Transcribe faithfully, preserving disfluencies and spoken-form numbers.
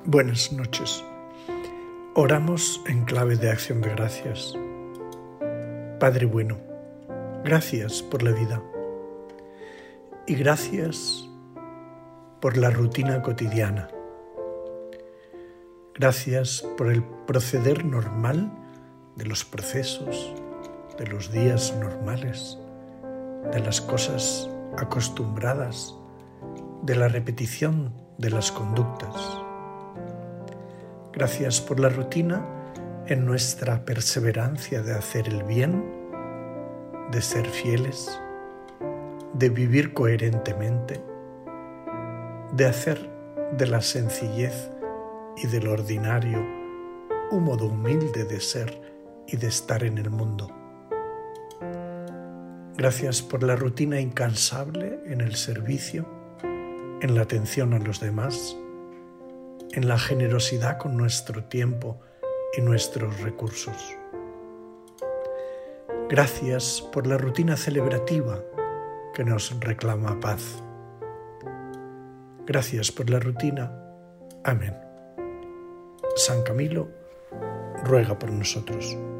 Buenas noches. Oramos en clave de acción de gracias. Padre bueno, gracias por la vida y gracias por la rutina cotidiana. Gracias por el proceder normal de los procesos, de los días normales, de las cosas acostumbradas, de la repetición de las conductas. Gracias por la rutina en nuestra perseverancia de hacer el bien, de ser fieles, de vivir coherentemente, de hacer de la sencillez y del ordinario un modo humilde de ser y de estar en el mundo. Gracias por la rutina incansable en el servicio, en la atención a los demás, en la generosidad con nuestro tiempo y nuestros recursos. Gracias por la rutina celebrativa que nos reclama paz. Gracias por la rutina. Amén. San Camilo ruega por nosotros.